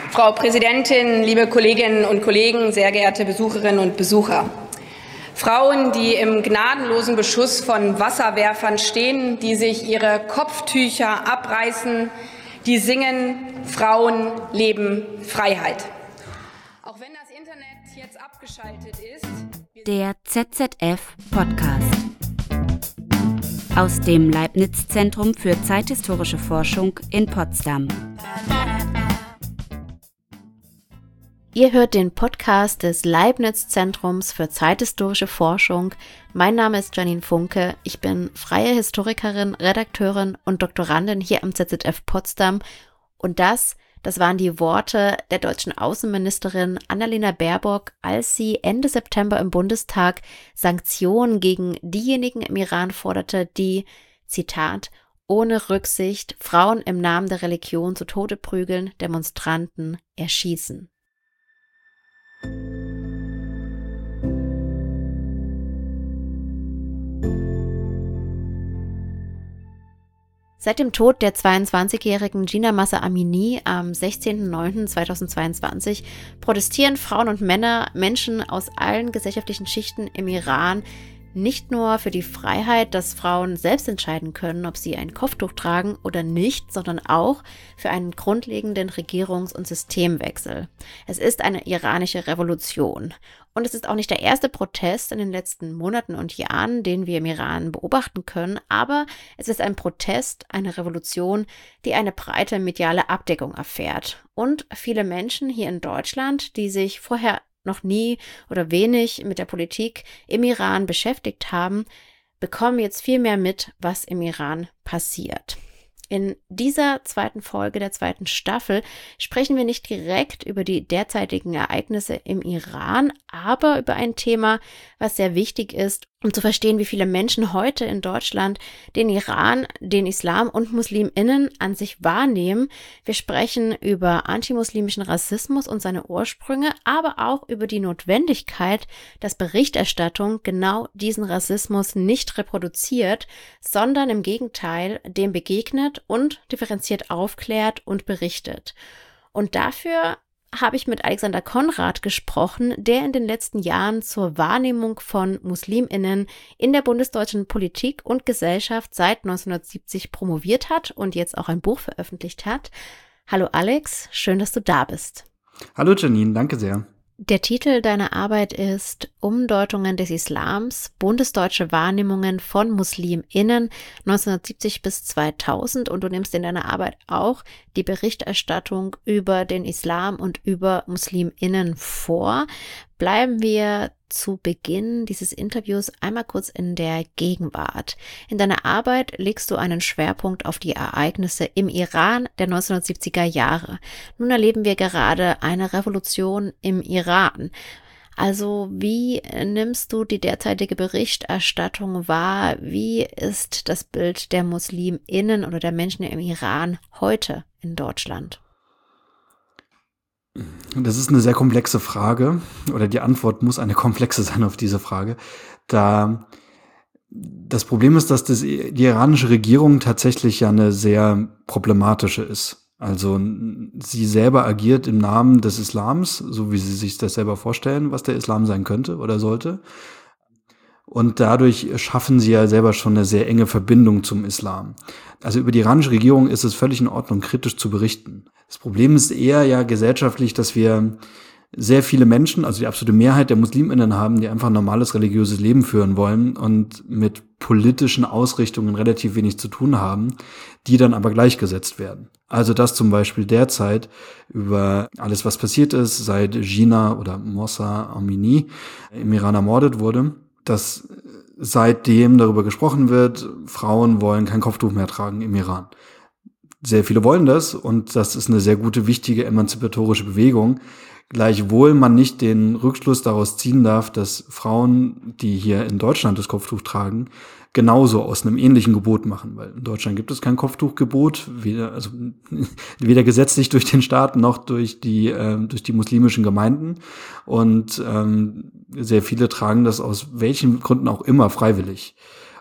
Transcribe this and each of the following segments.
Frau Präsidentin, liebe Kolleginnen und Kollegen, sehr geehrte Besucherinnen und Besucher. Frauen, die im gnadenlosen Beschuss von Wasserwerfern stehen, die sich ihre Kopftücher abreißen, die singen: Frauen leben Freiheit. Auch wenn das Internet jetzt abgeschaltet ist. Der ZZF-Podcast. Aus dem Leibniz-Zentrum für zeithistorische Forschung in Potsdam. Ihr hört den Podcast des Leibniz-Zentrums für zeithistorische Forschung. Mein Name ist Janine Funke. Ich bin freie Historikerin, Redakteurin und Doktorandin hier am ZZF Potsdam. Und das waren die Worte der deutschen Außenministerin Annalena Baerbock, als sie Ende September im Bundestag Sanktionen gegen diejenigen im Iran forderte, die, Zitat, ohne Rücksicht Frauen im Namen der Religion zu Tode prügeln, Demonstranten erschießen. Seit dem Tod der 22-jährigen Jina Mahsa Amini am 16.09.2022 protestieren Frauen und Männer, Menschen aus allen gesellschaftlichen Schichten im Iran, nicht nur für die Freiheit, dass Frauen selbst entscheiden können, ob sie ein Kopftuch tragen oder nicht, sondern auch für einen grundlegenden Regierungs- und Systemwechsel. Es ist eine iranische Revolution. Und es ist auch nicht der erste Protest in den letzten Monaten und Jahren, den wir im Iran beobachten können, aber es ist ein Protest, eine Revolution, die eine breite mediale Abdeckung erfährt. Und viele Menschen hier in Deutschland, die sich vorher noch nie oder wenig mit der Politik im Iran beschäftigt haben, bekommen jetzt viel mehr mit, was im Iran passiert. In dieser zweiten Folge der zweiten Staffel sprechen wir nicht direkt über die derzeitigen Ereignisse im Iran, aber über ein Thema, was sehr wichtig ist, um zu verstehen, wie viele Menschen heute in Deutschland den Iran, den Islam und MuslimInnen an sich wahrnehmen. Wir sprechen über antimuslimischen Rassismus und seine Ursprünge, aber auch über die Notwendigkeit, dass Berichterstattung genau diesen Rassismus nicht reproduziert, sondern im Gegenteil dem begegnet und differenziert aufklärt und berichtet. Und dafür habe ich mit Alexander Konrad gesprochen, der in den letzten Jahren zur Wahrnehmung von MuslimInnen in der bundesdeutschen Politik und Gesellschaft seit 1970 promoviert hat und jetzt auch ein Buch veröffentlicht hat. Hallo Alex, schön, dass du da bist. Hallo Janine, danke sehr. Der Titel deiner Arbeit ist Umdeutungen des Islams, bundesdeutsche Wahrnehmungen von MuslimInnen 1970 bis 2000 und du nimmst in deiner Arbeit auch die Berichterstattung über den Islam und über MuslimInnen vor. Bleiben wir zu Beginn dieses Interviews einmal kurz in der Gegenwart. In deiner Arbeit legst du einen Schwerpunkt auf die Ereignisse im Iran der 1970er Jahre. Nun erleben wir gerade eine Revolution im Iran. Also wie nimmst du die derzeitige Berichterstattung wahr? Wie ist das Bild der MuslimInnen oder der Menschen im Iran heute in Deutschland? Das ist eine sehr komplexe Frage, oder die Antwort muss eine komplexe sein auf diese Frage. Da das Problem ist, dass die iranische Regierung tatsächlich ja eine sehr problematische ist. Also sie selber agiert im Namen des Islams, so wie sie sich das selber vorstellen, was der Islam sein könnte oder sollte. Und dadurch schaffen sie ja selber schon eine sehr enge Verbindung zum Islam. Also über die iranische Regierung ist es völlig in Ordnung, kritisch zu berichten. Das Problem ist eher ja gesellschaftlich, dass wir sehr viele Menschen, also die absolute Mehrheit der MuslimInnen haben, die einfach ein normales religiöses Leben führen wollen und mit politischen Ausrichtungen relativ wenig zu tun haben, die dann aber gleichgesetzt werden. Also dass zum Beispiel derzeit über alles, was passiert ist, seit Jina oder Mahsa Amini im Iran ermordet wurde, dass seitdem darüber gesprochen wird, Frauen wollen kein Kopftuch mehr tragen im Iran. Sehr viele wollen das und das ist eine sehr gute, wichtige emanzipatorische Bewegung. Gleichwohl man nicht den Rückschluss daraus ziehen darf, dass Frauen, die hier in Deutschland das Kopftuch tragen, genauso aus einem ähnlichen Gebot machen, weil in Deutschland gibt es kein Kopftuchgebot, weder gesetzlich durch den Staat noch durch die muslimischen Gemeinden und sehr viele tragen das aus welchen Gründen auch immer freiwillig.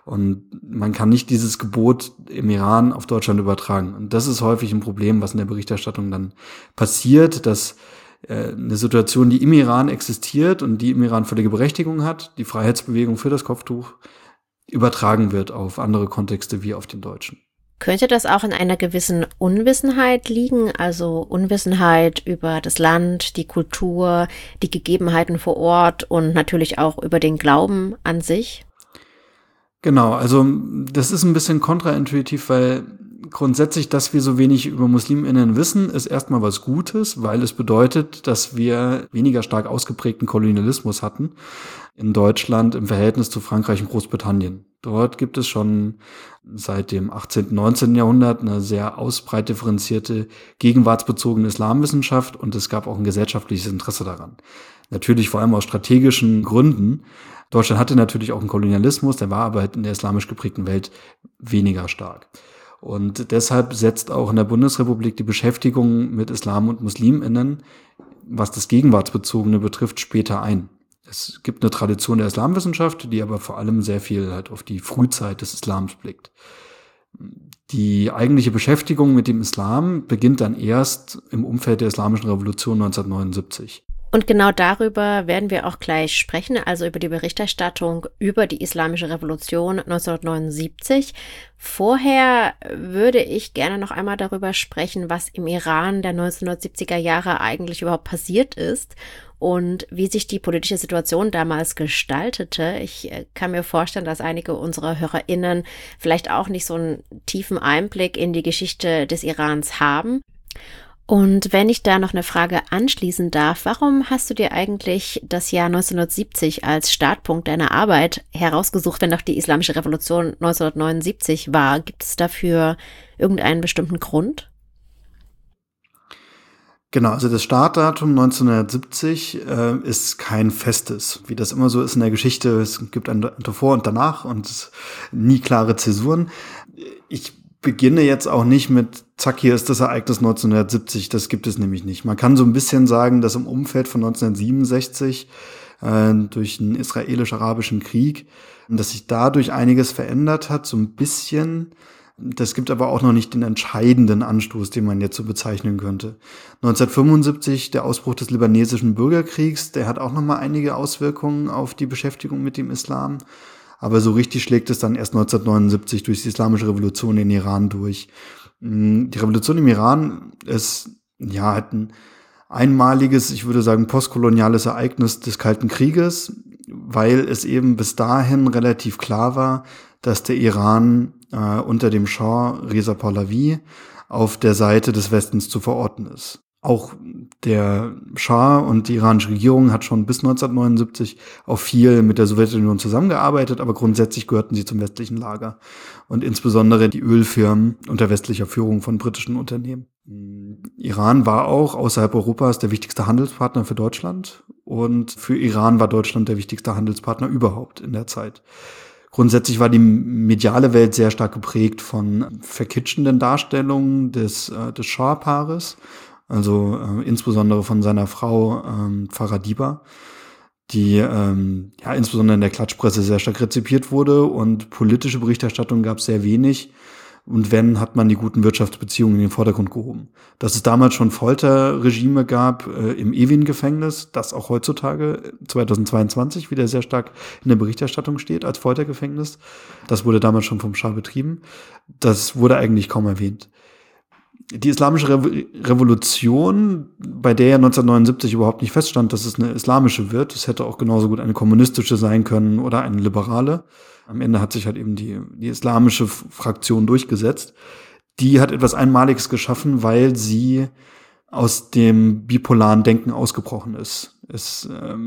Und man kann nicht dieses Gebot im Iran auf Deutschland übertragen. Und das ist häufig ein Problem, was in der Berichterstattung dann passiert, dass eine Situation, die im Iran existiert und die im Iran völlige Berechtigung hat, die Freiheitsbewegung für das Kopftuch, übertragen wird auf andere Kontexte wie auf den deutschen. Könnte das auch in einer gewissen Unwissenheit liegen, also Unwissenheit über das Land, die Kultur, die Gegebenheiten vor Ort und natürlich auch über den Glauben an sich? Genau, also das ist ein bisschen kontraintuitiv, weil grundsätzlich, dass wir so wenig über MuslimInnen wissen, ist erstmal was Gutes, weil es bedeutet, dass wir weniger stark ausgeprägten Kolonialismus hatten in Deutschland im Verhältnis zu Frankreich und Großbritannien. Dort gibt es schon seit dem 18., 19. Jahrhundert eine sehr ausbreit differenzierte, gegenwartsbezogene Islamwissenschaft und es gab auch ein gesellschaftliches Interesse daran. Natürlich vor allem aus strategischen Gründen. Deutschland hatte natürlich auch einen Kolonialismus, der war aber halt in der islamisch geprägten Welt weniger stark. Und deshalb setzt auch in der Bundesrepublik die Beschäftigung mit Islam und MuslimInnen, was das Gegenwartsbezogene betrifft, später ein. Es gibt eine Tradition der Islamwissenschaft, die aber vor allem sehr viel halt auf die Frühzeit des Islams blickt. Die eigentliche Beschäftigung mit dem Islam beginnt dann erst im Umfeld der Islamischen Revolution 1979. Und genau darüber werden wir auch gleich sprechen, also über die Berichterstattung über die Islamische Revolution 1979. Vorher würde ich gerne noch einmal darüber sprechen, was im Iran der 1970er Jahre eigentlich überhaupt passiert ist und wie sich die politische Situation damals gestaltete. Ich kann mir vorstellen, dass einige unserer HörerInnen vielleicht auch nicht so einen tiefen Einblick in die Geschichte des Irans haben. Und wenn ich da noch eine Frage anschließen darf, warum hast du dir eigentlich das Jahr 1970 als Startpunkt deiner Arbeit herausgesucht, wenn doch die Islamische Revolution 1979 war? Gibt es dafür irgendeinen bestimmten Grund? Genau, also das Startdatum 1970 ist kein festes, wie das immer so ist in der Geschichte. Es gibt ein davor und danach und nie klare Zäsuren. Ich beginne jetzt auch nicht mit, zack, hier ist das Ereignis 1970, das gibt es nämlich nicht. Man kann so ein bisschen sagen, dass im Umfeld von 1967 durch den israelisch-arabischen Krieg, dass sich dadurch einiges verändert hat, so ein bisschen. Das gibt aber auch noch nicht den entscheidenden Anstoß, den man jetzt so bezeichnen könnte. 1975, der Ausbruch des libanesischen Bürgerkriegs, der hat auch noch mal einige Auswirkungen auf die Beschäftigung mit dem Islam. Aber so richtig schlägt es dann erst 1979 durch die Islamische Revolution in Iran durch. Die Revolution im Iran ist ja halt ein einmaliges, ich würde sagen, postkoloniales Ereignis des Kalten Krieges, weil es eben bis dahin relativ klar war, dass der Iran unter dem Schah Reza Pahlavi auf der Seite des Westens zu verorten ist. Auch der Schah und die iranische Regierung hat schon bis 1979 auch viel mit der Sowjetunion zusammengearbeitet, aber grundsätzlich gehörten sie zum westlichen Lager. Und insbesondere die Ölfirmen unter westlicher Führung von britischen Unternehmen. Iran war auch außerhalb Europas der wichtigste Handelspartner für Deutschland. Und für Iran war Deutschland der wichtigste Handelspartner überhaupt in der Zeit. Grundsätzlich war die mediale Welt sehr stark geprägt von verkitschenden Darstellungen des Schah-Paares. Also insbesondere von seiner Frau Farah Diba, die insbesondere in der Klatschpresse sehr stark rezipiert wurde und politische Berichterstattung gab es sehr wenig. Und wenn, hat man die guten Wirtschaftsbeziehungen in den Vordergrund gehoben. Dass es damals schon Folterregime gab im Evin-Gefängnis, das auch heutzutage 2022 wieder sehr stark in der Berichterstattung steht als Foltergefängnis. Das wurde damals schon vom Schah betrieben. Das wurde eigentlich kaum erwähnt. Die Islamische Revolution, bei der ja 1979 überhaupt nicht feststand, dass es eine islamische wird, es hätte auch genauso gut eine kommunistische sein können oder eine liberale. Am Ende hat sich halt eben die islamische Fraktion durchgesetzt. Die hat etwas Einmaliges geschaffen, weil sie aus dem bipolaren Denken ausgebrochen ist. Es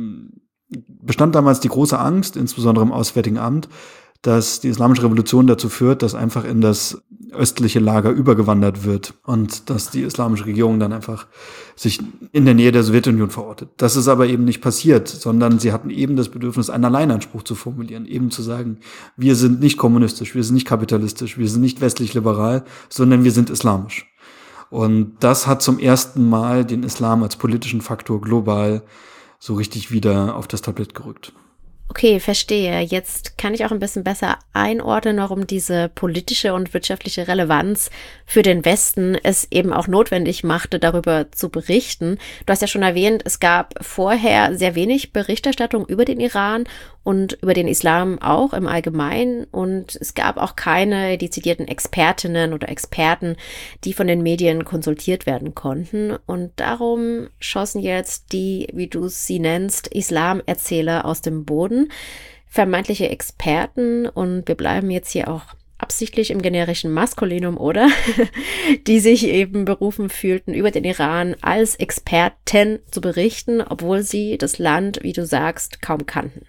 bestand damals die große Angst, insbesondere im Auswärtigen Amt, dass die Islamische Revolution dazu führt, dass einfach in das östliche Lager übergewandert wird und dass die islamische Regierung dann einfach sich in der Nähe der Sowjetunion verortet. Das ist aber eben nicht passiert, sondern sie hatten eben das Bedürfnis, einen Alleinanspruch zu formulieren, eben zu sagen, wir sind nicht kommunistisch, wir sind nicht kapitalistisch, wir sind nicht westlich-liberal, sondern wir sind islamisch. Und das hat zum ersten Mal den Islam als politischen Faktor global so richtig wieder auf das Tablett gerückt. Okay, verstehe. Jetzt kann ich auch ein bisschen besser einordnen, warum diese politische und wirtschaftliche Relevanz für den Westen es eben auch notwendig machte, darüber zu berichten. Du hast ja schon erwähnt, es gab vorher sehr wenig Berichterstattung über den Iran und über den Islam auch im Allgemeinen. Und es gab auch keine dezidierten Expertinnen oder Experten, die von den Medien konsultiert werden konnten. Und darum schossen jetzt die, wie du sie nennst, Islamerzähler aus dem Boden. Vermeintliche Experten, und wir bleiben jetzt hier auch absichtlich im generischen Maskulinum, oder? Die sich eben berufen fühlten, über den Iran als Experten zu berichten, obwohl sie das Land, wie du sagst, kaum kannten.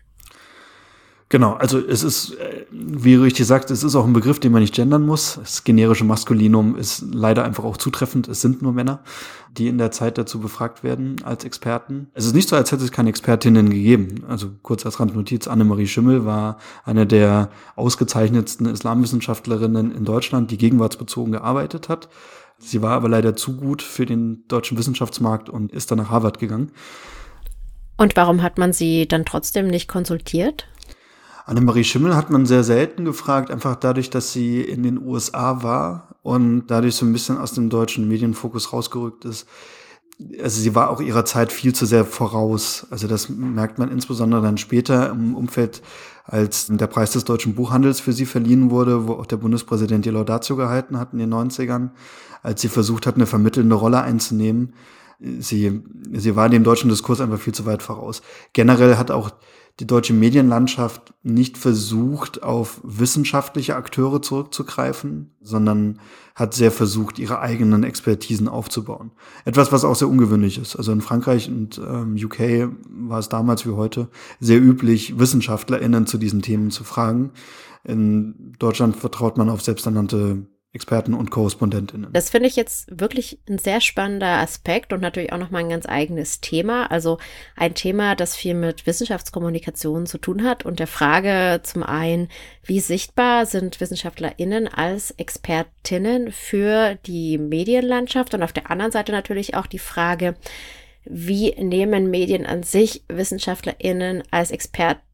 Genau, also es ist, wie du richtig sagst, es ist auch ein Begriff, den man nicht gendern muss. Das generische Maskulinum ist leider einfach auch zutreffend. Es sind nur Männer, die in der Zeit dazu befragt werden als Experten. Es ist nicht so, als hätte es keine Expertinnen gegeben. Also kurz als Randnotiz, Annemarie Schimmel war eine der ausgezeichnetsten Islamwissenschaftlerinnen in Deutschland, die gegenwartsbezogen gearbeitet hat. Sie war aber leider zu gut für den deutschen Wissenschaftsmarkt und ist dann nach Harvard gegangen. Und warum hat man sie dann trotzdem nicht konsultiert? Annemarie Schimmel hat man sehr selten gefragt, einfach dadurch, dass sie in den USA war und dadurch so ein bisschen aus dem deutschen Medienfokus rausgerückt ist. Also sie war auch ihrer Zeit viel zu sehr voraus. Also das merkt man insbesondere dann später im Umfeld, als der Preis des deutschen Buchhandels für sie verliehen wurde, wo auch der Bundespräsident die Laudatio gehalten hat in den 90ern, als sie versucht hat, eine vermittelnde Rolle einzunehmen. Sie war dem deutschen Diskurs einfach viel zu weit voraus. Generell hat auch die deutsche Medienlandschaft nicht versucht, auf wissenschaftliche Akteure zurückzugreifen, sondern hat sehr versucht, ihre eigenen Expertisen aufzubauen. Etwas, was auch sehr ungewöhnlich ist. Also in Frankreich und UK war es damals wie heute sehr üblich, WissenschaftlerInnen zu diesen Themen zu fragen. In Deutschland vertraut man auf selbsternannte Experten und KorrespondentInnen. Das finde ich jetzt wirklich ein sehr spannender Aspekt und natürlich auch nochmal ein ganz eigenes Thema. Also ein Thema, das viel mit Wissenschaftskommunikation zu tun hat und der Frage zum einen, wie sichtbar sind WissenschaftlerInnen als ExpertInnen für die Medienlandschaft, und auf der anderen Seite natürlich auch die Frage, wie nehmen Medien an sich WissenschaftlerInnen als ExpertInnen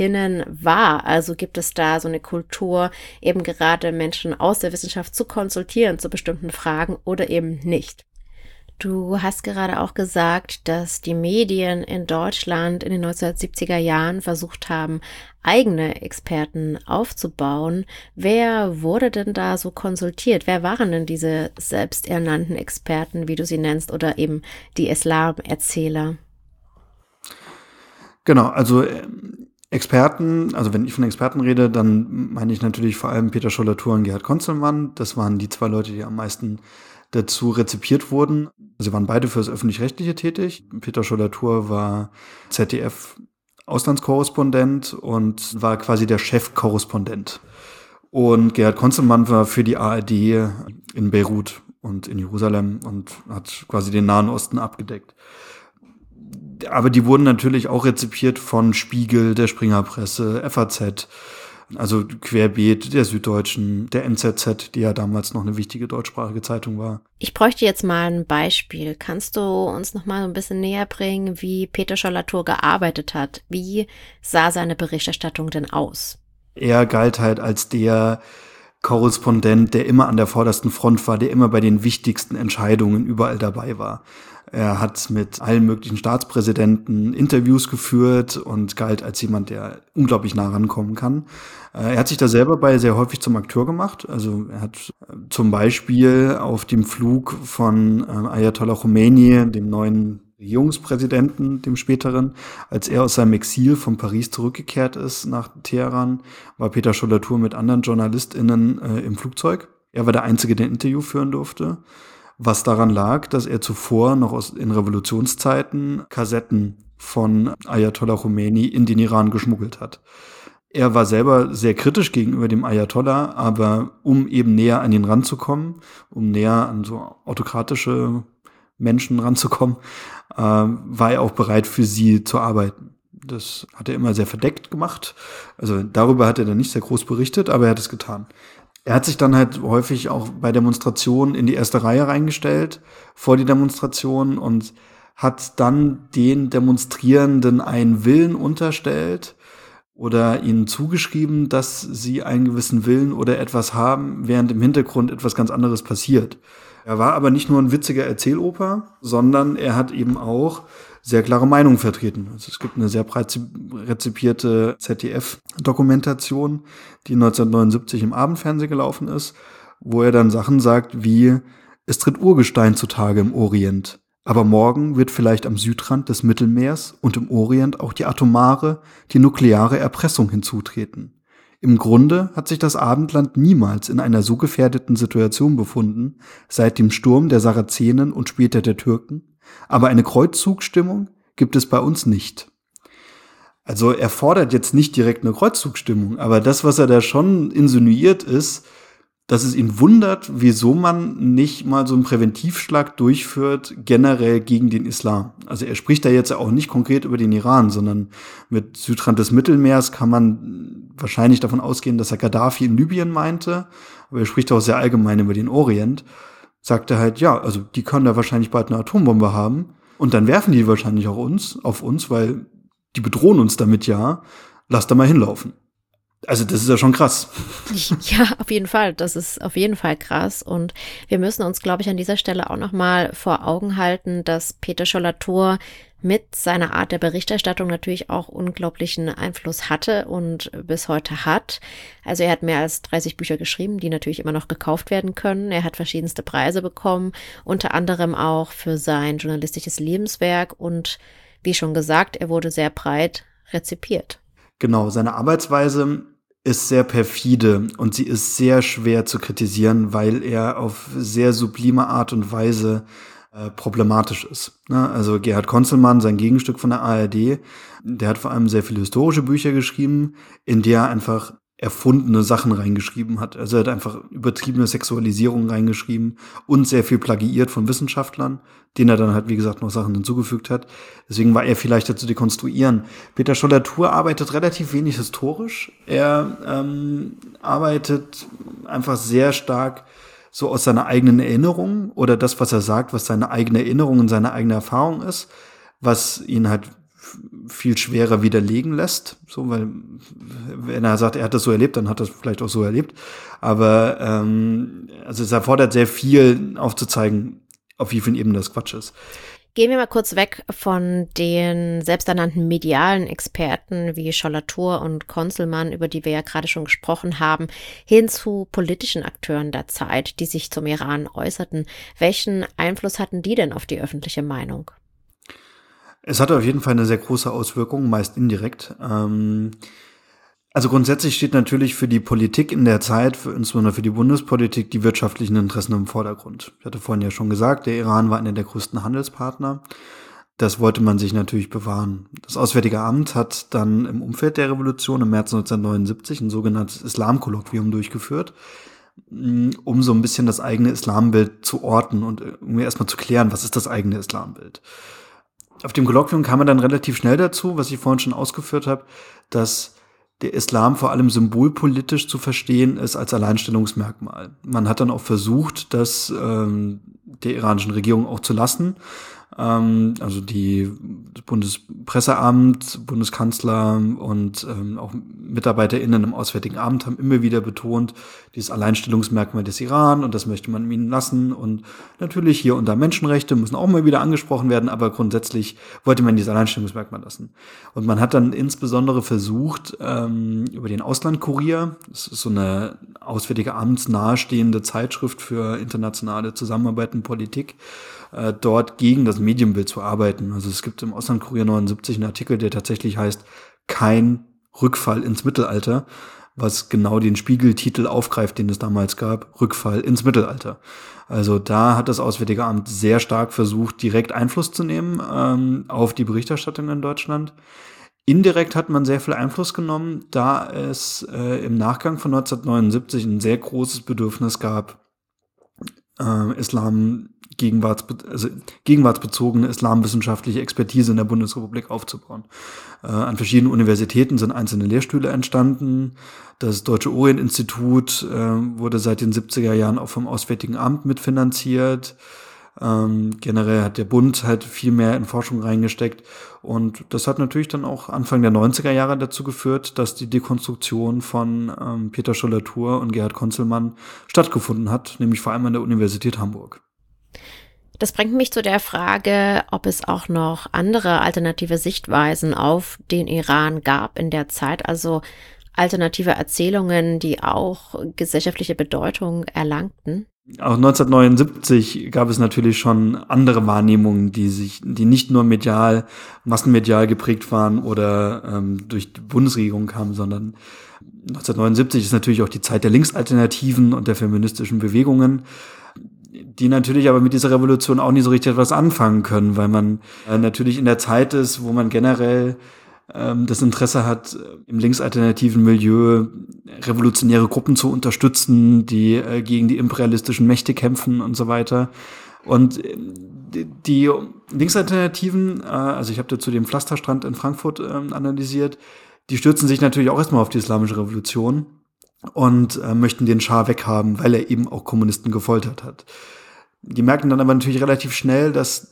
wahr? Also gibt es da so eine Kultur, eben gerade Menschen aus der Wissenschaft zu konsultieren zu bestimmten Fragen oder eben nicht? Du hast gerade auch gesagt, dass die Medien in Deutschland in den 1970er Jahren versucht haben, eigene Experten aufzubauen. Wer wurde denn da so konsultiert? Wer waren denn diese selbsternannten Experten, wie du sie nennst, oder eben die Islamerzähler? Genau, also Experten, also wenn ich von Experten rede, dann meine ich natürlich vor allem Peter Scholl-Latour und Gerhard Conzelmann. Das waren die zwei Leute, die am meisten dazu rezipiert wurden. Sie waren beide für das Öffentlich-Rechtliche tätig. Peter Scholl-Latour war ZDF-Auslandskorrespondent und war quasi der Chefkorrespondent. Und Gerhard Conzelmann war für die ARD in Beirut und in Jerusalem und hat quasi den Nahen Osten abgedeckt. Aber die wurden natürlich auch rezipiert von Spiegel, der Springerpresse, FAZ, also querbeet der Süddeutschen, der NZZ, die ja damals noch eine wichtige deutschsprachige Zeitung war. Ich bräuchte jetzt mal ein Beispiel. Kannst du uns noch mal so ein bisschen näher bringen, wie Peter Scholl-Latour gearbeitet hat? Wie sah seine Berichterstattung denn aus? Er galt halt als der Korrespondent, der immer an der vordersten Front war, der immer bei den wichtigsten Entscheidungen überall dabei war. Er hat mit allen möglichen Staatspräsidenten Interviews geführt und galt als jemand, der unglaublich nah rankommen kann. Er hat sich da selber sehr häufig zum Akteur gemacht. Also er hat zum Beispiel auf dem Flug von Ayatollah Khomeini, dem neuen Regierungspräsidenten, dem späteren, als er aus seinem Exil von Paris zurückgekehrt ist nach Teheran, war Peter Scholl-Latour mit anderen JournalistInnen im Flugzeug. Er war der Einzige, der ein Interview führen durfte. Was daran lag, dass er zuvor noch in Revolutionszeiten Kassetten von Ayatollah Khomeini in den Iran geschmuggelt hat. Er war selber sehr kritisch gegenüber dem Ayatollah, aber um eben näher an ihn ranzukommen, um näher an so autokratische Menschen ranzukommen, war er auch bereit, für sie zu arbeiten. Das hat er immer sehr verdeckt gemacht. Also darüber hat er dann nicht sehr groß berichtet, aber er hat es getan. Er hat sich dann halt häufig auch bei Demonstrationen in die erste Reihe reingestellt, vor die Demonstration, und hat dann den Demonstrierenden einen Willen unterstellt, oder ihnen zugeschrieben, dass sie einen gewissen Willen oder etwas haben, während im Hintergrund etwas ganz anderes passiert. Er war aber nicht nur ein witziger Erzähloper, sondern er hat eben auch sehr klare Meinungen vertreten. Also es gibt eine sehr breit rezipierte ZDF-Dokumentation, die 1979 im Abendfernsehen gelaufen ist, wo er dann Sachen sagt wie: Es tritt Urgestein zutage im Orient, aber morgen wird vielleicht am Südrand des Mittelmeers und im Orient auch die atomare, die nukleare Erpressung hinzutreten. Im Grunde hat sich das Abendland niemals in einer so gefährdeten Situation befunden, seit dem Sturm der Sarazenen und später der Türken, aber eine Kreuzzugsstimmung gibt es bei uns nicht. Also er fordert jetzt nicht direkt eine Kreuzzugsstimmung, aber das, was er da schon insinuiert, ist, dass es ihn wundert, wieso man nicht mal so einen Präventivschlag durchführt, generell gegen den Islam. Also er spricht da jetzt auch nicht konkret über den Iran, sondern mit Südrand des Mittelmeers kann man wahrscheinlich davon ausgehen, dass er Gaddafi in Libyen meinte, aber er spricht auch sehr allgemein über den Orient. Sagt er halt, ja, also die können da wahrscheinlich bald eine Atombombe haben und dann werfen die wahrscheinlich auch auf uns, weil die bedrohen uns damit ja, lass da mal hinlaufen. Also das ist ja schon krass. Ja, auf jeden Fall. Das ist auf jeden Fall krass. Und wir müssen uns, glaube ich, an dieser Stelle auch nochmal vor Augen halten, dass Peter Schollator mit seiner Art der Berichterstattung natürlich auch unglaublichen Einfluss hatte und bis heute hat. Also er hat mehr als 30 Bücher geschrieben, die natürlich immer noch gekauft werden können. Er hat verschiedenste Preise bekommen, unter anderem auch für sein journalistisches Lebenswerk. Und wie schon gesagt, er wurde sehr breit rezipiert. Genau, seine Arbeitsweise ist sehr perfide und sie ist sehr schwer zu kritisieren, weil er auf sehr sublime Art und Weise problematisch ist. Also Gerhard Conzelmann, sein Gegenstück von der ARD, der hat vor allem sehr viele historische Bücher geschrieben, in der er einfach erfundene Sachen reingeschrieben hat. Also er hat einfach übertriebene Sexualisierung reingeschrieben und sehr viel plagiiert von Wissenschaftlern, denen er dann halt, wie gesagt, noch Sachen hinzugefügt hat. Deswegen war er viel leichter zu dekonstruieren. Peter Schollator arbeitet relativ wenig historisch. Er arbeitet einfach sehr stark so aus seiner eigenen Erinnerung oder das, was er sagt, was seine eigene Erinnerung und seine eigene Erfahrung ist, was ihn halt viel schwerer widerlegen lässt, so, weil wenn er sagt, er hat das so erlebt, dann hat er es vielleicht auch so erlebt, aber also es erfordert sehr viel aufzuzeigen, auf wie vielen Ebenen das Quatsch ist. Gehen wir mal kurz weg von den selbsternannten medialen Experten wie Schollator und Conzelmann, über die wir ja gerade schon gesprochen haben, hin zu politischen Akteuren der Zeit, die sich zum Iran äußerten. Welchen Einfluss hatten die denn auf die öffentliche Meinung? Es hatte auf jeden Fall eine sehr große Auswirkung, meist indirekt. Also grundsätzlich steht natürlich für die Politik in der Zeit, insbesondere für die Bundespolitik, die wirtschaftlichen Interessen im Vordergrund. Ich hatte vorhin ja schon gesagt, der Iran war einer der größten Handelspartner. Das wollte man sich natürlich bewahren. Das Auswärtige Amt hat dann im Umfeld der Revolution im März 1979 ein sogenanntes Islamkolloquium durchgeführt, um so ein bisschen das eigene Islambild zu orten und irgendwie erstmal zu klären, was ist das eigene Islambild. Auf dem Kolloquium kam man dann relativ schnell dazu, was ich vorhin schon ausgeführt habe, dass der Islam vor allem symbolpolitisch zu verstehen ist als Alleinstellungsmerkmal. Man hat dann auch versucht, das der iranischen Regierung auch zu lassen. Also das Bundespresseamt, Bundeskanzler und auch MitarbeiterInnen im Auswärtigen Amt haben immer wieder betont, dieses Alleinstellungsmerkmal des Iran und das möchte man ihnen lassen. Und natürlich hier und da Menschenrechte müssen auch mal wieder angesprochen werden, aber grundsätzlich wollte man dieses Alleinstellungsmerkmal lassen. Und man hat dann insbesondere versucht, über den Auslandkurier, das ist so eine Auswärtige Amts nahestehende Zeitschrift für internationale Zusammenarbeit und Politik, dort gegen das Medienbild zu arbeiten. Also es gibt im Auslandkurier 79 einen Artikel, der tatsächlich heißt "Kein Rückfall ins Mittelalter", was genau den Spiegeltitel aufgreift, den es damals gab, "Rückfall ins Mittelalter". Also da hat das Auswärtige Amt sehr stark versucht, direkt Einfluss zu nehmen auf die Berichterstattung in Deutschland. Indirekt hat man sehr viel Einfluss genommen, da es im Nachgang von 1979 ein sehr großes Bedürfnis gab, gegenwartsbezogene islamwissenschaftliche Expertise in der Bundesrepublik aufzubauen. An verschiedenen Universitäten sind einzelne Lehrstühle entstanden. Das Deutsche Orient-Institut wurde seit den 70er Jahren auch vom Auswärtigen Amt mitfinanziert. Generell hat der Bund halt viel mehr in Forschung reingesteckt. Und das hat natürlich dann auch Anfang der 90er Jahre dazu geführt, dass die Dekonstruktion von Peter Scholler-Thur und Gerhard Conzelmann stattgefunden hat, nämlich vor allem an der Universität Hamburg. Das bringt mich zu der Frage, ob es auch noch andere alternative Sichtweisen auf den Iran gab in der Zeit, also alternative Erzählungen, die auch gesellschaftliche Bedeutung erlangten. Auch 1979 gab es natürlich schon andere Wahrnehmungen, die nicht nur massenmedial geprägt waren oder durch die Bundesregierung kamen, sondern 1979 ist natürlich auch die Zeit der Linksalternativen und der feministischen Bewegungen, die natürlich aber mit dieser Revolution auch nicht so richtig etwas anfangen können, weil man natürlich in der Zeit ist, wo man generell das Interesse hat, im linksalternativen Milieu revolutionäre Gruppen zu unterstützen, die gegen die imperialistischen Mächte kämpfen und so weiter. Und die Linksalternativen, also ich habe dazu den Pflasterstrand in Frankfurt analysiert, die stürzen sich natürlich auch erstmal auf die islamische Revolution und möchten den Schah weghaben, weil er eben auch Kommunisten gefoltert hat. Die merken dann aber natürlich relativ schnell, dass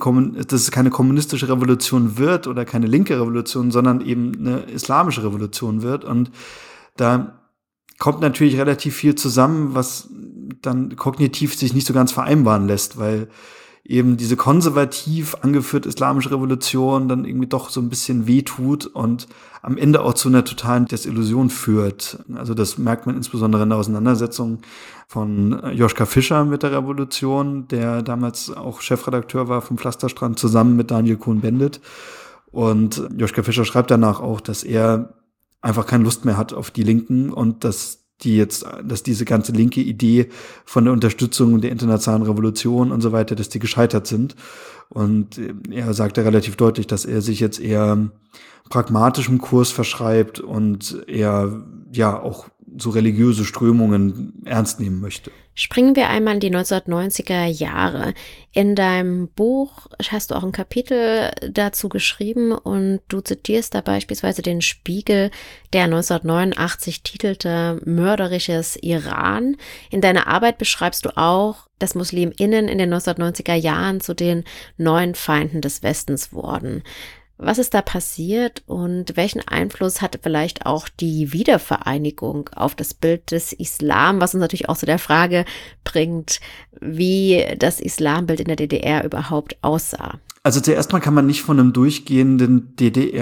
es keine kommunistische Revolution wird oder keine linke Revolution, sondern eben eine islamische Revolution wird. Und da kommt natürlich relativ viel zusammen, was dann kognitiv sich nicht so ganz vereinbaren lässt, weil eben diese konservativ angeführte islamische Revolution dann irgendwie doch so ein bisschen wehtut und am Ende auch zu einer totalen Desillusion führt. Also das merkt man insbesondere in der Auseinandersetzung von Joschka Fischer mit der Revolution, der damals auch Chefredakteur war vom Pflasterstrand, zusammen mit Daniel Cohn-Bendit. Und Joschka Fischer schreibt danach auch, dass er einfach keine Lust mehr hat auf die Linken und dass diese ganze linke Idee von der Unterstützung der internationalen Revolution und so weiter, dass die gescheitert sind. Und er sagte relativ deutlich, dass er sich jetzt eher pragmatischem Kurs verschreibt und eher auch so religiöse Strömungen ernst nehmen möchte. Springen wir einmal in die 1990er Jahre. In deinem Buch hast du auch ein Kapitel dazu geschrieben und du zitierst da beispielsweise den Spiegel, der 1989 titelte Mörderisches Iran. In deiner Arbeit beschreibst du auch, dass MuslimInnen in den 1990er Jahren zu den neuen Feinden des Westens wurden. Was ist da passiert und welchen Einfluss hatte vielleicht auch die Wiedervereinigung auf das Bild des Islam, was uns natürlich auch zu der Frage bringt, wie das Islambild in der DDR überhaupt aussah? Also zuerst mal kann man nicht von einem durchgehenden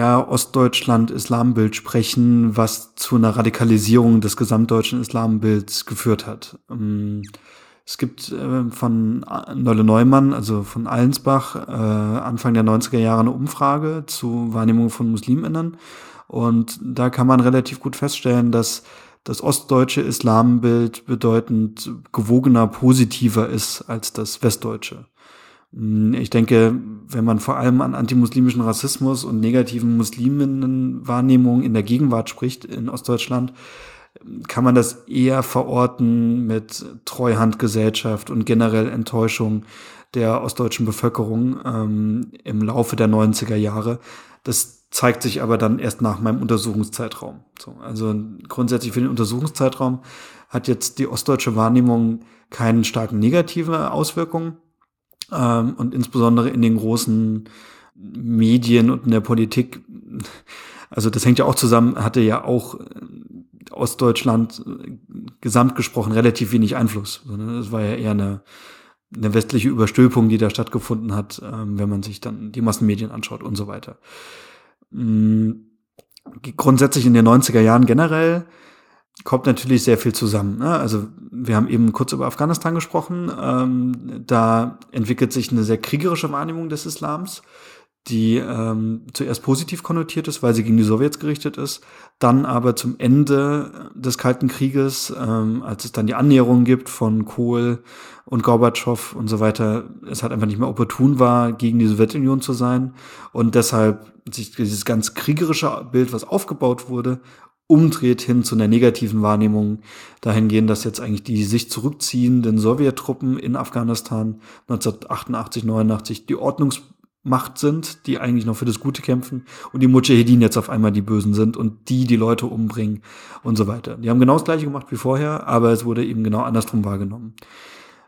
DDR-Ostdeutschland-Islambild sprechen, was zu einer Radikalisierung des gesamtdeutschen Islambilds geführt hat. Es gibt von Nolle Neumann, also von Allensbach, Anfang der 90er Jahre eine Umfrage zu Wahrnehmung von MuslimInnen. Und da kann man relativ gut feststellen, dass das ostdeutsche Islambild bedeutend gewogener, positiver ist als das westdeutsche. Ich denke, wenn man vor allem an antimuslimischen Rassismus und negativen Musliminnenwahrnehmungen in der Gegenwart spricht in Ostdeutschland, kann man das eher verorten mit Treuhandgesellschaft und generell Enttäuschung der ostdeutschen Bevölkerung im Laufe der 90er Jahre. Das zeigt sich aber dann erst nach meinem Untersuchungszeitraum. Also grundsätzlich für den Untersuchungszeitraum hat jetzt die ostdeutsche Wahrnehmung keine starken negative Auswirkungen und insbesondere in den großen Medien und in der Politik. Also das hängt ja auch zusammen, hatte ja auch Ostdeutschland gesamt gesprochen relativ wenig Einfluss. Das war ja eher eine westliche Überstülpung, die da stattgefunden hat, wenn man sich dann die Massenmedien anschaut und so weiter. Grundsätzlich in den 90er Jahren generell kommt natürlich sehr viel zusammen. Also wir haben eben kurz über Afghanistan gesprochen. Da entwickelt sich eine sehr kriegerische Wahrnehmung des Islams, die zuerst positiv konnotiert ist, weil sie gegen die Sowjets gerichtet ist, dann aber zum Ende des Kalten Krieges, als es dann die Annäherung gibt von Kohl und Gorbatschow und so weiter, es halt einfach nicht mehr opportun war, gegen die Sowjetunion zu sein und deshalb sich dieses ganz kriegerische Bild, was aufgebaut wurde, umdreht hin zu einer negativen Wahrnehmung, dahingehend, dass jetzt eigentlich die sich zurückziehenden Sowjettruppen in Afghanistan 1988, 89 die Ordnungsmacht sind, die eigentlich noch für das Gute kämpfen und die Mudschahidin jetzt auf einmal die Bösen sind und die Leute umbringen und so weiter. Die haben genau das Gleiche gemacht wie vorher, aber es wurde eben genau andersrum wahrgenommen.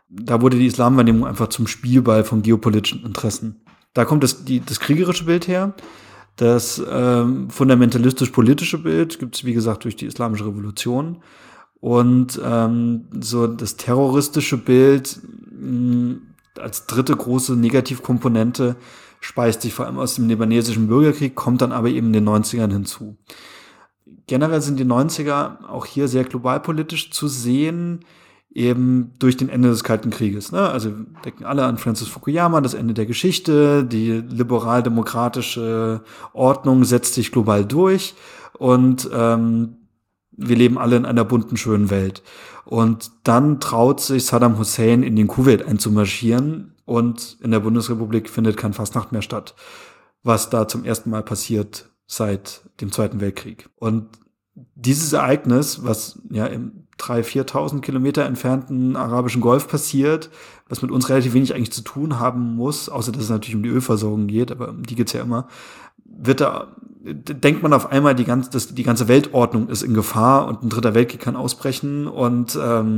da wurde die Islamwahrnehmung einfach zum Spielball von geopolitischen Interessen. Da kommt das kriegerische Bild her. Das fundamentalistisch-politische Bild gibt es, wie gesagt, durch die Islamische Revolution. Und so das terroristische Bild als dritte große Negativkomponente speist sich vor allem aus dem libanesischen Bürgerkrieg, kommt dann aber eben in den 90ern hinzu. Generell sind die 90er auch hier sehr globalpolitisch zu sehen, eben durch den Ende des Kalten Krieges. Ne? Also wir denken alle an Francis Fukuyama, das Ende der Geschichte, die liberal-demokratische Ordnung setzt sich global durch und wir leben alle in einer bunten, schönen Welt. Und dann traut sich Saddam Hussein in den Kuwait einzumarschieren und in der Bundesrepublik findet kein Fastnacht mehr statt, was da zum ersten Mal passiert seit dem Zweiten Weltkrieg. Und dieses Ereignis, was ja im 3.000, 4.000 Kilometer entfernten arabischen Golf passiert, was mit uns relativ wenig eigentlich zu tun haben muss, außer dass es natürlich um die Ölversorgung geht, aber um die geht's ja immer, denkt man auf einmal, die ganze Weltordnung ist in Gefahr und ein dritter Weltkrieg kann ausbrechen und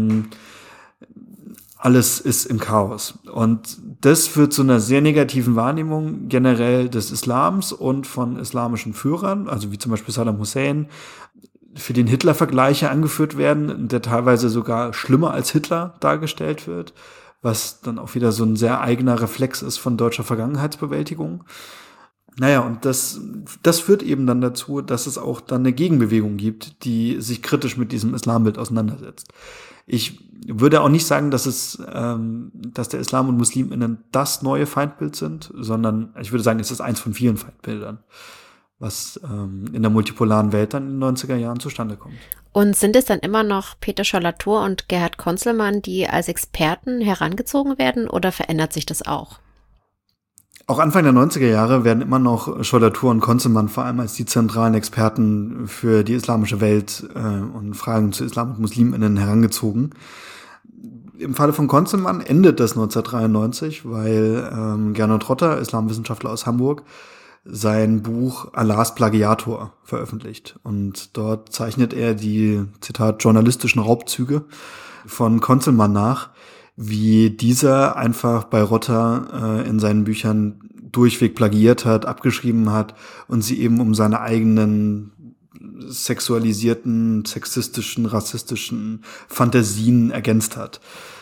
alles ist im Chaos. Und das führt zu einer sehr negativen Wahrnehmung generell des Islams und von islamischen Führern, also wie zum Beispiel Saddam Hussein, für den Hitler Vergleiche angeführt werden, der teilweise sogar schlimmer als Hitler dargestellt wird, was dann auch wieder so ein sehr eigener Reflex ist von deutscher Vergangenheitsbewältigung. Naja, und das führt eben dann dazu, dass es auch dann eine Gegenbewegung gibt, die sich kritisch mit diesem Islambild auseinandersetzt. Ich würde auch nicht sagen, dass der Islam und MuslimInnen das neue Feindbild sind, sondern ich würde sagen, es ist eins von vielen Feindbildern, was in der multipolaren Welt dann in den 90er Jahren zustande kommt. Und sind es dann immer noch Peter Scholl-Latour und Gerhard Conzelmann, die als Experten herangezogen werden, oder verändert sich das auch? Auch Anfang der 90er Jahre werden immer noch Scholl-Latour und Conzelmann vor allem als die zentralen Experten für die islamische Welt und Fragen zu Islam und MuslimInnen herangezogen. Im Falle von Conzelmann endet das 1993, weil Gernot Rotter, Islamwissenschaftler aus Hamburg, sein Buch Allahs Plagiator veröffentlicht. Und dort zeichnet er die, Zitat, journalistischen Raubzüge von Conzelmann nach, wie dieser einfach bei Rotter in seinen Büchern durchweg plagiiert hat, abgeschrieben hat und sie eben um seine eigenen sexualisierten, sexistischen, rassistischen Fantasien ergänzt hat.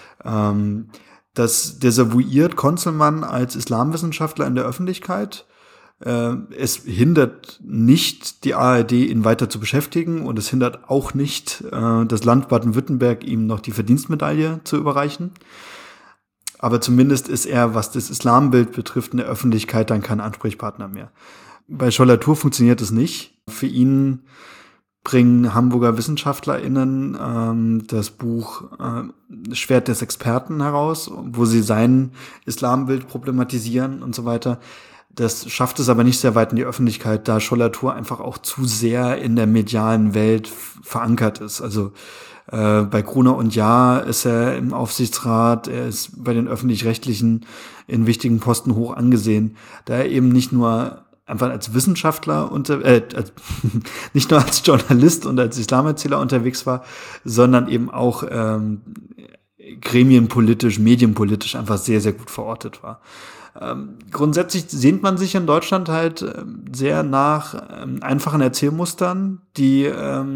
Das desavouiert Conzelmann als Islamwissenschaftler in der Öffentlichkeit. Es hindert nicht die ARD, ihn weiter zu beschäftigen, und es hindert auch nicht das Land Baden-Württemberg, ihm noch die Verdienstmedaille zu überreichen. Aber zumindest ist er, was das Islambild betrifft, in der Öffentlichkeit dann kein Ansprechpartner mehr. Bei Scholl-Latour funktioniert es nicht. Für ihn bringen Hamburger WissenschaftlerInnen das Buch Schwert des Experten heraus, wo sie sein Islambild problematisieren und so weiter. Das schafft es aber nicht sehr weit in die Öffentlichkeit, da Scholl-Latour einfach auch zu sehr in der medialen Welt verankert ist. Also bei Gruner und Jahr ist er im Aufsichtsrat, er ist bei den Öffentlich-Rechtlichen in wichtigen Posten hoch angesehen, da er eben nicht nur einfach als Wissenschaftler nicht nur als Journalist und als Islamerzähler unterwegs war, sondern eben auch gremienpolitisch, medienpolitisch einfach sehr, sehr gut verortet war. Grundsätzlich sehnt man sich in Deutschland halt sehr nach einfachen Erzählmustern, die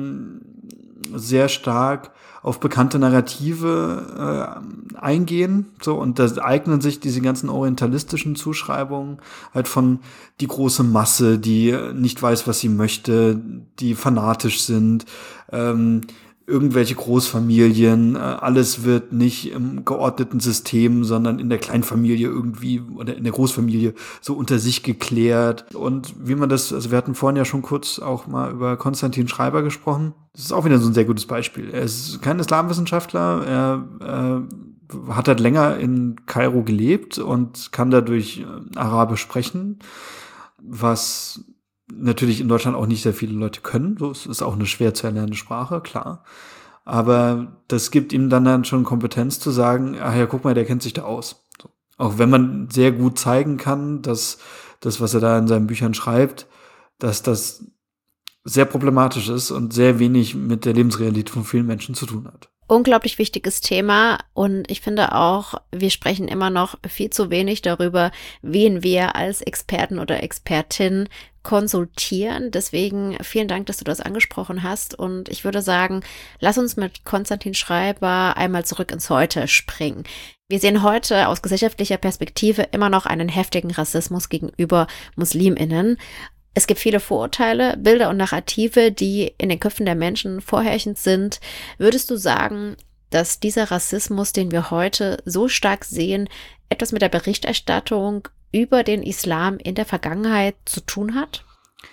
sehr stark auf bekannte Narrative eingehen. So, und da eignen sich diese ganzen orientalistischen Zuschreibungen halt von die große Masse, die nicht weiß, was sie möchte, die fanatisch sind, irgendwelche Großfamilien, alles wird nicht im geordneten System, sondern in der Kleinfamilie irgendwie oder in der Großfamilie so unter sich geklärt. Und wie man das, also wir hatten vorhin ja schon kurz auch mal über Konstantin Schreiber gesprochen. Das ist auch wieder so ein sehr gutes Beispiel. Er ist kein Islamwissenschaftler, er hat halt länger in Kairo gelebt und kann dadurch Arabisch sprechen, was natürlich in Deutschland auch nicht sehr viele Leute können. So, es ist auch eine schwer zu erlernende Sprache, klar. Aber das gibt ihm dann schon Kompetenz zu sagen, ach ja, guck mal, der kennt sich da aus. So. Auch wenn man sehr gut zeigen kann, dass das, was er da in seinen Büchern schreibt, dass das sehr problematisch ist und sehr wenig mit der Lebensrealität von vielen Menschen zu tun hat. Unglaublich wichtiges Thema und ich finde auch, wir sprechen immer noch viel zu wenig darüber, wen wir als Experten oder Expertin konsultieren. Deswegen vielen Dank, dass du das angesprochen hast und ich würde sagen, lass uns mit Konstantin Schreiber einmal zurück ins Heute springen. Wir sehen heute aus gesellschaftlicher Perspektive immer noch einen heftigen Rassismus gegenüber MuslimInnen. Es gibt viele Vorurteile, Bilder und Narrative, die in den Köpfen der Menschen vorherrschend sind. Würdest du sagen, dass dieser Rassismus, den wir heute so stark sehen, etwas mit der Berichterstattung über den Islam in der Vergangenheit zu tun hat?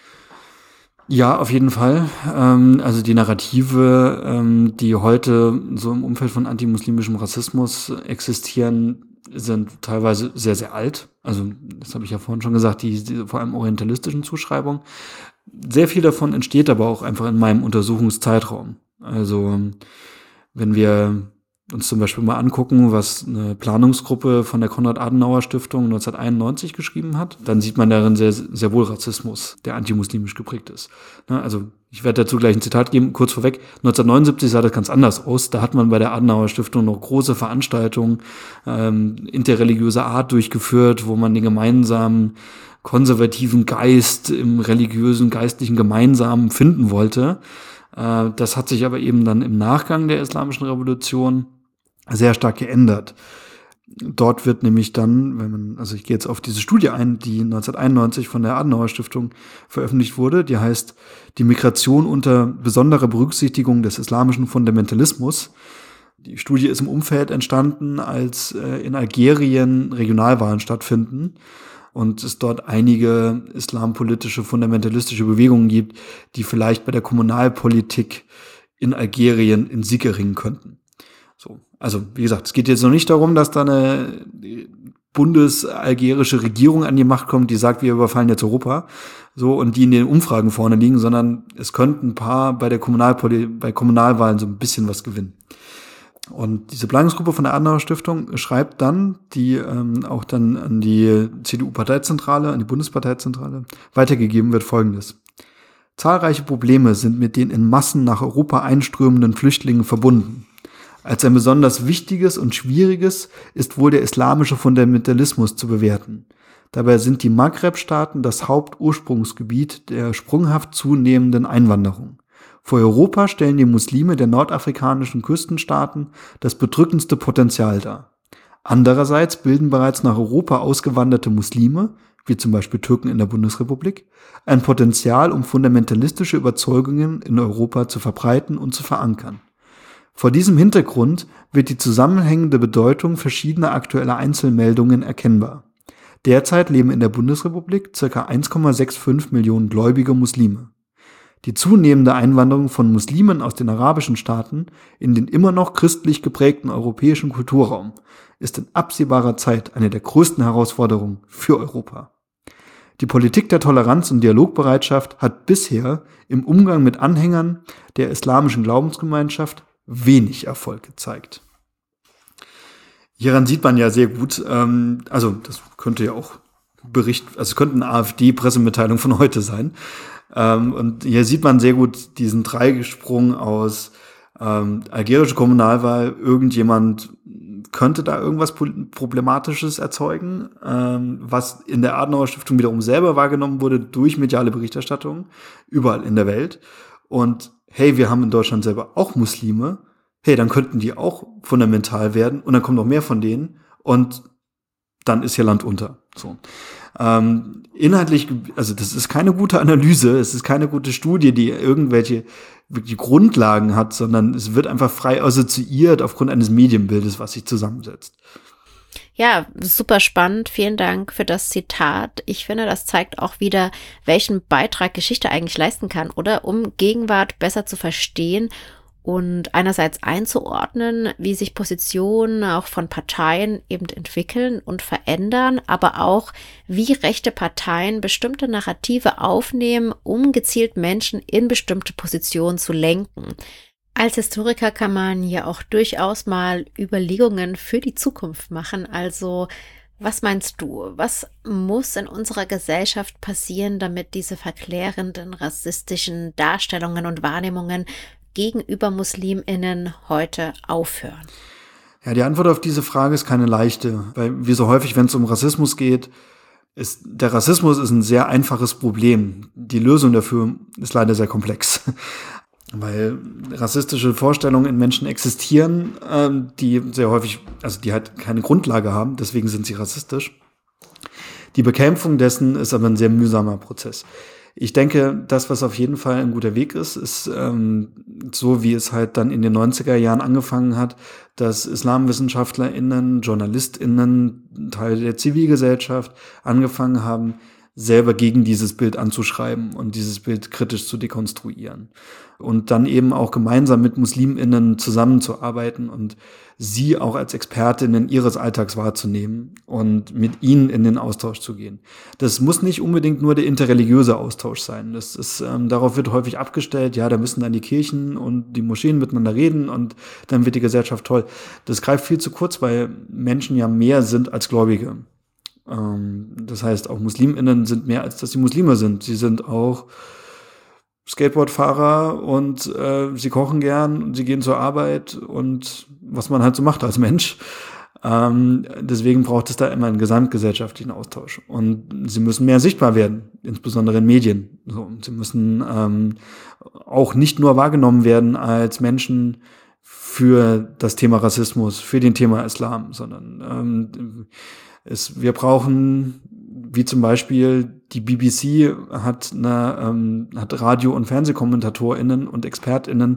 Ja, auf jeden Fall. Also die Narrative, die heute so im Umfeld von antimuslimischem Rassismus existieren, sind teilweise sehr, sehr alt. Also das habe ich ja vorhin schon gesagt, die vor allem orientalistischen Zuschreibungen. Sehr viel davon entsteht aber auch einfach in meinem Untersuchungszeitraum. Also wenn wir uns zum Beispiel mal angucken, was eine Planungsgruppe von der Konrad-Adenauer-Stiftung 1991 geschrieben hat, dann sieht man darin sehr, sehr wohl Rassismus, der antimuslimisch geprägt ist. Also ich werde dazu gleich ein Zitat geben, kurz vorweg. 1979 sah das ganz anders aus. Da hat man bei der Adenauer-Stiftung noch große Veranstaltungen interreligiöser Art durchgeführt, wo man den gemeinsamen konservativen Geist im religiösen, geistlichen Gemeinsamen finden wollte. Das hat sich aber eben dann im Nachgang der Islamischen Revolution sehr stark geändert. Dort wird nämlich dann, also ich gehe jetzt auf diese Studie ein, die 1991 von der Adenauer Stiftung veröffentlicht wurde, die heißt Die Migration unter besonderer Berücksichtigung des islamischen Fundamentalismus. Die Studie ist im Umfeld entstanden, als in Algerien Regionalwahlen stattfinden und es dort einige islampolitische, fundamentalistische Bewegungen gibt, die vielleicht bei der Kommunalpolitik in Algerien in Sieg ringen könnten. So, also wie gesagt, es geht jetzt noch nicht darum, dass da eine bundesalgerische Regierung an die Macht kommt, die sagt, wir überfallen jetzt Europa, so, und die in den Umfragen vorne liegen, sondern es könnten ein paar bei Kommunalwahlen so ein bisschen was gewinnen. Und diese Planungsgruppe von der Adenauer Stiftung schreibt dann, die auch dann an die CDU-Parteizentrale, an die Bundesparteizentrale weitergegeben wird, Folgendes: Zahlreiche Probleme sind mit den in Massen nach Europa einströmenden Flüchtlingen verbunden. Als ein besonders wichtiges und schwieriges ist wohl der islamische Fundamentalismus zu bewerten. Dabei sind die Maghreb-Staaten das Hauptursprungsgebiet der sprunghaft zunehmenden Einwanderung. Für Europa stellen die Muslime der nordafrikanischen Küstenstaaten das bedrückendste Potenzial dar. Andererseits bilden bereits nach Europa ausgewanderte Muslime, wie zum Beispiel Türken in der Bundesrepublik, ein Potenzial, um fundamentalistische Überzeugungen in Europa zu verbreiten und zu verankern. Vor diesem Hintergrund wird die zusammenhängende Bedeutung verschiedener aktueller Einzelmeldungen erkennbar. Derzeit leben in der Bundesrepublik ca. 1,65 Millionen gläubige Muslime. Die zunehmende Einwanderung von Muslimen aus den arabischen Staaten in den immer noch christlich geprägten europäischen Kulturraum ist in absehbarer Zeit eine der größten Herausforderungen für Europa. Die Politik der Toleranz und Dialogbereitschaft hat bisher im Umgang mit Anhängern der islamischen Glaubensgemeinschaft wenig Erfolg gezeigt. Hieran sieht man ja sehr gut, also das könnte ja auch es könnte eine AfD-Pressemitteilung von heute sein. Und hier sieht man sehr gut diesen Dreigesprung aus algerische Kommunalwahl, irgendjemand könnte da irgendwas Problematisches erzeugen, was in der Adenauer Stiftung wiederum selber wahrgenommen wurde durch mediale Berichterstattung überall in der Welt. Und hey, wir haben in Deutschland selber auch Muslime, hey, dann könnten die auch fundamental werden und dann kommen noch mehr von denen und dann ist hier Land unter. So. Inhaltlich, also das ist keine gute Analyse, es ist keine gute Studie, die irgendwelche wirklich Grundlagen hat, sondern es wird einfach frei assoziiert aufgrund eines Medienbildes, was sich zusammensetzt. Ja, super spannend. Vielen Dank für das Zitat. Ich finde, das zeigt auch wieder, welchen Beitrag Geschichte eigentlich leisten kann, oder? Um Gegenwart besser zu verstehen und einerseits einzuordnen, wie sich Positionen auch von Parteien eben entwickeln und verändern, aber auch, wie rechte Parteien bestimmte Narrative aufnehmen, um gezielt Menschen in bestimmte Positionen zu lenken. Als Historiker kann man ja auch durchaus mal Überlegungen für die Zukunft machen. Also, was meinst du? Was muss in unserer Gesellschaft passieren, damit diese verklärenden rassistischen Darstellungen und Wahrnehmungen gegenüber MuslimInnen heute aufhören? Ja, die Antwort auf diese Frage ist keine leichte, weil wie so häufig, wenn es um Rassismus geht, der Rassismus ist ein sehr einfaches Problem. Die Lösung dafür ist leider sehr komplex, weil rassistische Vorstellungen in Menschen existieren, die sehr häufig, also die halt keine Grundlage haben, deswegen sind sie rassistisch. Die Bekämpfung dessen ist aber ein sehr mühsamer Prozess. Ich denke, das, was auf jeden Fall ein guter Weg ist, ist so, wie es halt dann in den 90er Jahren angefangen hat, dass IslamwissenschaftlerInnen, JournalistInnen, Teile der Zivilgesellschaft angefangen haben, selber gegen dieses Bild anzuschreiben und dieses Bild kritisch zu dekonstruieren. Und dann eben auch gemeinsam mit MuslimInnen zusammenzuarbeiten und sie auch als ExpertInnen ihres Alltags wahrzunehmen und mit ihnen in den Austausch zu gehen. Das muss nicht unbedingt nur der interreligiöse Austausch sein. Das ist, darauf wird häufig abgestellt, ja, da müssen dann die Kirchen und die Moscheen miteinander reden und dann wird die Gesellschaft toll. Das greift viel zu kurz, weil Menschen ja mehr sind als Gläubige. Das heißt, auch MuslimInnen sind mehr, als dass sie Muslime sind. Sie sind auch Skateboardfahrer und sie kochen gern und sie gehen zur Arbeit und was man halt so macht als Mensch. Deswegen braucht es da immer einen gesamtgesellschaftlichen Austausch. Und sie müssen mehr sichtbar werden, insbesondere in Medien. So, sie müssen auch nicht nur wahrgenommen werden als Menschen für das Thema Rassismus, für den Thema Islam, sondern wir brauchen, wie zum Beispiel die BBC hat Radio- und FernsehkommentatorInnen und ExpertInnen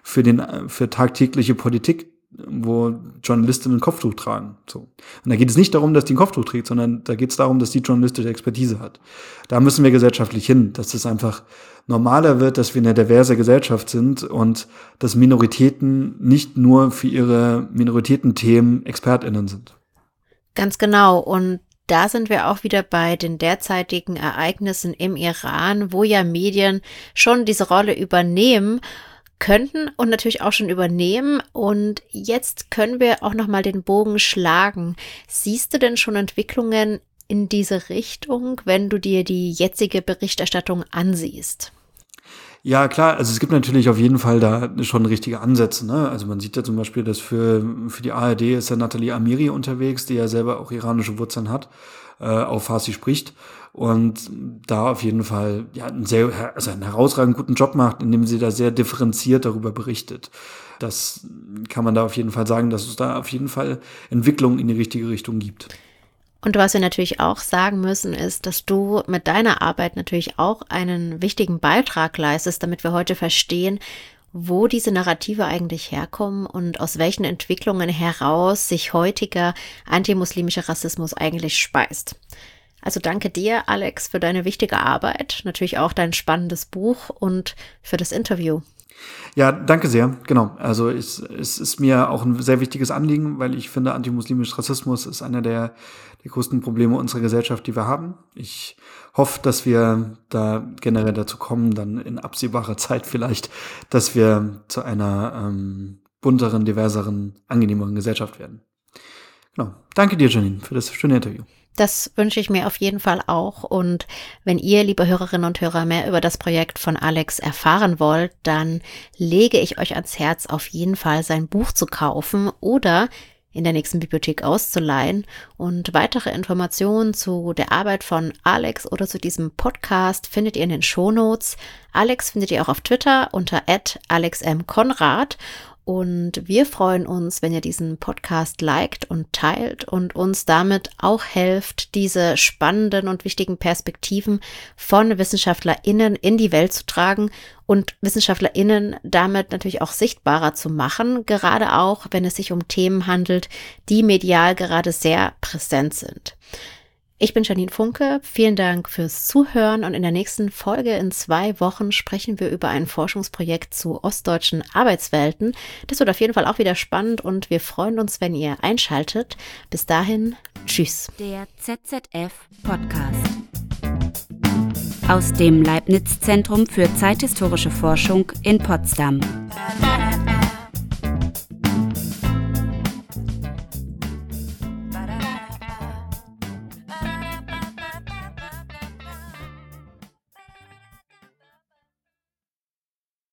für tagtägliche Politik, wo Journalistinnen ein Kopftuch tragen. So. Und da geht es nicht darum, dass die ein Kopftuch trägt, sondern da geht es darum, dass die journalistische Expertise hat. Da müssen wir gesellschaftlich hin, dass es einfach normaler wird, dass wir eine diverse Gesellschaft sind und dass Minoritäten nicht nur für ihre Minoritätenthemen ExpertInnen sind. Ganz genau. Und da sind wir auch wieder bei den derzeitigen Ereignissen im Iran, wo ja Medien schon diese Rolle übernehmen könnten und natürlich auch schon übernehmen. Und jetzt können wir auch nochmal den Bogen schlagen. Siehst du denn schon Entwicklungen in diese Richtung, wenn du dir die jetzige Berichterstattung ansiehst? Ja, klar, also es gibt natürlich auf jeden Fall da schon richtige Ansätze, ne? Also man sieht ja zum Beispiel, dass für die ARD ist ja Nathalie Amiri unterwegs, die ja selber auch iranische Wurzeln hat, auf Farsi spricht und da auf jeden Fall ja einen herausragend guten Job macht, indem sie da sehr differenziert darüber berichtet. Das kann man da auf jeden Fall sagen, dass es da auf jeden Fall Entwicklungen in die richtige Richtung gibt. Und was wir natürlich auch sagen müssen, ist, dass du mit deiner Arbeit natürlich auch einen wichtigen Beitrag leistest, damit wir heute verstehen, wo diese Narrative eigentlich herkommen und aus welchen Entwicklungen heraus sich heutiger antimuslimischer Rassismus eigentlich speist. Also danke dir, Alex, für deine wichtige Arbeit, natürlich auch dein spannendes Buch und für das Interview. Ja, danke sehr. Genau. Also es ist mir auch ein sehr wichtiges Anliegen, weil ich finde, antimuslimischer Rassismus ist einer der größten Probleme unserer Gesellschaft, die wir haben. Ich hoffe, dass wir da generell dazu kommen, dann in absehbarer Zeit vielleicht, dass wir zu einer bunteren, diverseren, angenehmeren Gesellschaft werden. Genau. Danke dir, Janine, für das schöne Interview. Das wünsche ich mir auf jeden Fall auch. Und wenn ihr, liebe Hörerinnen und Hörer, mehr über das Projekt von Alex erfahren wollt, dann lege ich euch ans Herz, auf jeden Fall sein Buch zu kaufen oder in der nächsten Bibliothek auszuleihen. Und weitere Informationen zu der Arbeit von Alex oder zu diesem Podcast findet ihr in den Shownotes. Alex findet ihr auch auf Twitter unter @AlexMKonrad. Und wir freuen uns, wenn ihr diesen Podcast liked und teilt und uns damit auch helft, diese spannenden und wichtigen Perspektiven von WissenschaftlerInnen in die Welt zu tragen und WissenschaftlerInnen damit natürlich auch sichtbarer zu machen, gerade auch, wenn es sich um Themen handelt, die medial gerade sehr präsent sind. Ich bin Janine Funke, vielen Dank fürs Zuhören und in der nächsten Folge in 2 Wochen sprechen wir über ein Forschungsprojekt zu ostdeutschen Arbeitswelten. Das wird auf jeden Fall auch wieder spannend und wir freuen uns, wenn ihr einschaltet. Bis dahin, tschüss. Der ZZF Podcast aus dem Leibniz Zentrum für zeithistorische Forschung in Potsdam.